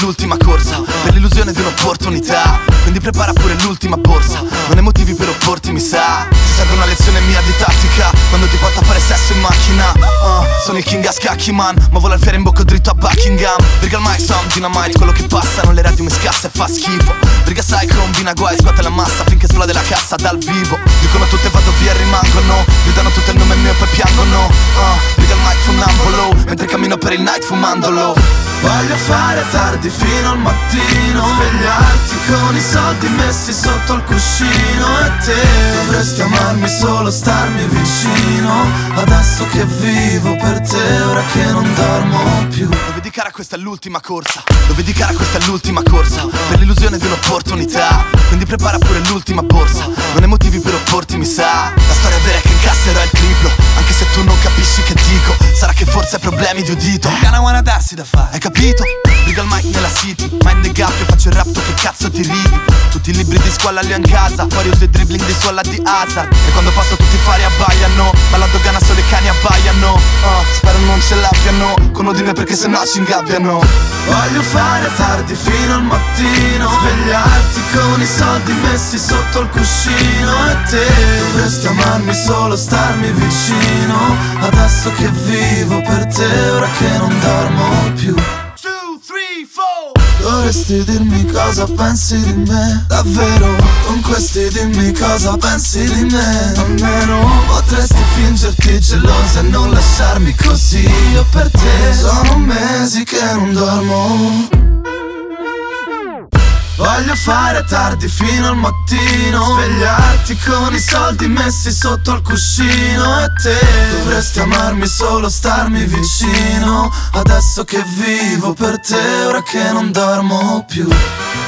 l'ultima corsa, per l'illusione di un'opportunità. Quindi prepara pure l'ultima borsa, non hai motivi per opporti mi sa. Ti serve una lezione mia di tattica, quando ti porta a fare sesso in macchina. Sono il king a scacchi man, ma vola il fiere in bocca dritto a Buckingham. Briga al mic, sound dynamite, quello che passa non le radio mi scassa e fa schifo. Briga sai, combina guai, scuote la massa finché esplode la cassa dal vivo. Dicono tutte vado via e rimangono, gridano tutte il nome mio e poi piangono. Briga al mic funambolo, mentre cammino per il night fumandolo. Voglio fare tardi fino al mattino, svegliarti con i soldi messi sotto il cuscino. E te dovresti amarmi, solo starmi vicino, adesso che vivo per te, ora che non dormo più. Lo vedi cara, questa è l'ultima corsa, lo vedi cara, questa è l'ultima corsa, per l'illusione di un'opportunità. Quindi prepara pure l'ultima borsa, non hai motivi per opporti mi sa. La storia vera è che incasserò il triplo, anche se tu non capisci che dico. Sarà che forse hai problemi di udito, gana wanna darsi da fare, hai capito? Briga al mic nella city, mind the gap, io faccio il rap, tu che cazzo ti ridi? Tutti i libri di scuola li ho in casa, fuori uso i dribbling di suola di Hazard. E quando passo tutti i fari abbaiano, ma la dogana solo i cani abbaiano. Spero non ce l'abbiano, con ordine perché sennò ci ingabbiano. Voglio fare tardi fino al mattino, svegliarti con i soldi messi sotto il cuscino. E te dovresti amarmi, solo starmi vicino, adesso che vivo per te, ora che non dormo più. 2, 3, 4. Dovresti dirmi cosa pensi di me, davvero. Con questi dimmi cosa pensi di me, almeno potresti fingerti gelosa e non lasciarmi così. Io per te sono mesi che non dormo. Voglio fare tardi fino al mattino, svegliarti con i soldi messi sotto il cuscino. E te dovresti amarmi, solo starmi vicino, adesso che vivo per te, ora che non dormo più.